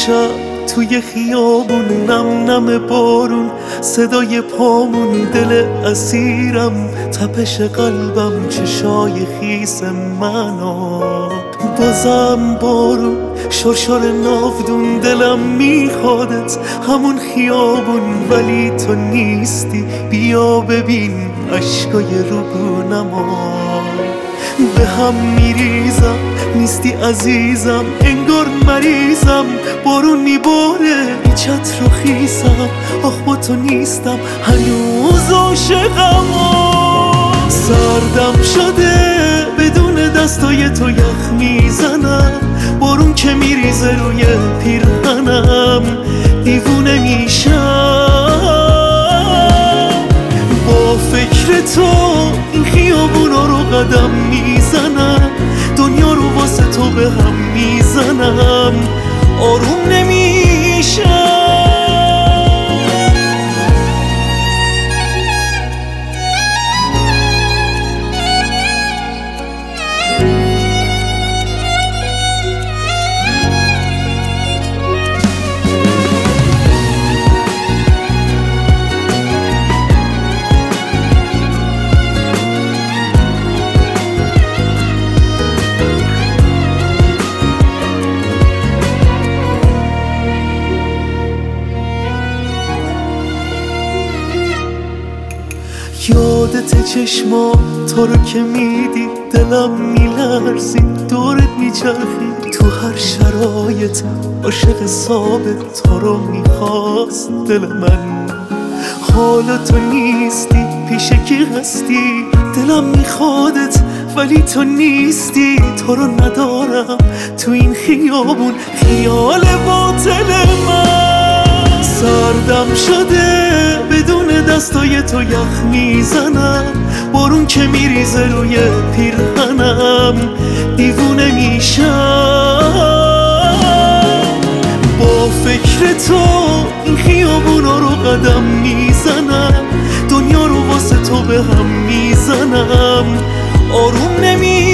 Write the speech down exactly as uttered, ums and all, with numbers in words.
شب توی خیابون، نم نم بارون، صدای پامون، دل اسیرم، تپش قلبم، چشای خیس منو، بازم بارون، شرشر ناودون، دلم میخوادت همون خیابون، ولی تو نیستی. بیا ببین عشقای روگونمو، به هم میریزم، نیستی عزیزم، انگار مریضم، بارون میباره بی چتر و خیسم، آخ با تو نیستم هنوز عاشقم. سردم شده بدون دستای تو یخ میزنم، بارون که میریزه روی پیرهنم، دیوونه میشم با فکر تو، این خیابونا رو قدم میزنم، دنیا رو واسه تو به هم میزنم، آروم نمیشم. یادت چشما تو رو که میدی، دلم میلرزید، دورت میچرخید، تو هر شرایط عاشق ثابت تو رو میخواست دل من. حالا تو نیستی، پیش کی هستی؟ دلم میخوادت ولی تو نیستی، تو رو ندارم تو این خیابون، خیال باطل من. سردم شده بدون دستای تو یخ میزنم، بارون که میریزه روی پیرهنم، دیوونه میشم با فکر تو، این خیابونا رو قدم میزنم، دنیا رو واسه تو به هم میزنم، آروم نمی